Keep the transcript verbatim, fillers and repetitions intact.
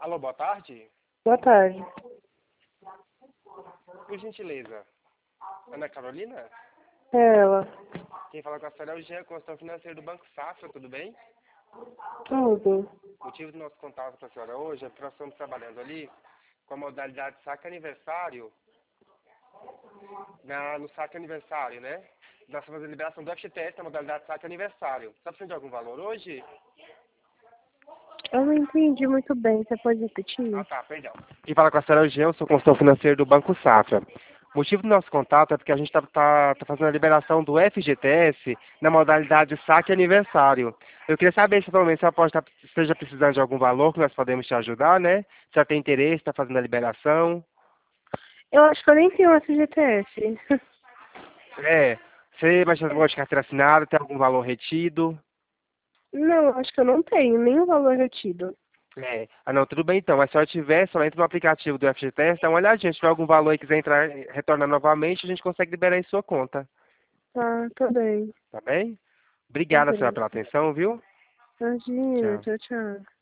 Alô, boa tarde. Boa tarde. Por gentileza, Ana Carolina? É ela. Quem fala com a senhora é o Jean, consultor financeiro do Banco Safra, tudo bem? Tudo. O motivo do nosso contato com a senhora hoje é porque nós estamos trabalhando ali com a modalidade saque aniversário, na, no saque aniversário, né? Nós estamos fazendo liberação do F G T S na modalidade saque aniversário. Está precisando de algum valor hoje? Eu não entendi muito bem. Você pode repetir? Ah, tá, perdão. Quem fala com a senhora é o Jean, eu sou consultor financeiro do Banco Safra. O motivo do nosso contato é porque a gente está tá, tá fazendo a liberação do F G T S na modalidade saque aniversário. Eu queria saber se provavelmente você pode estar, esteja precisando de algum valor que nós podemos te ajudar, né? Se já tem interesse, está fazendo a liberação. Eu acho que eu nem tenho F G T S. É, você vai fazer de carteira assinada, tem algum valor retido? Não, acho que eu não tenho nenhum valor retido. É. Ah, não, tudo bem então. Mas se ela tiver, só entra no aplicativo do F G T S, dá uma olhadinha. Se tiver algum valor e quiser entrar, retornar novamente, a gente consegue liberar em sua conta. Tá, tá bem. Tá bem? Tá Obrigada, senhora, bem. pela atenção, viu? Imagina, Tchau. tchau, tchau.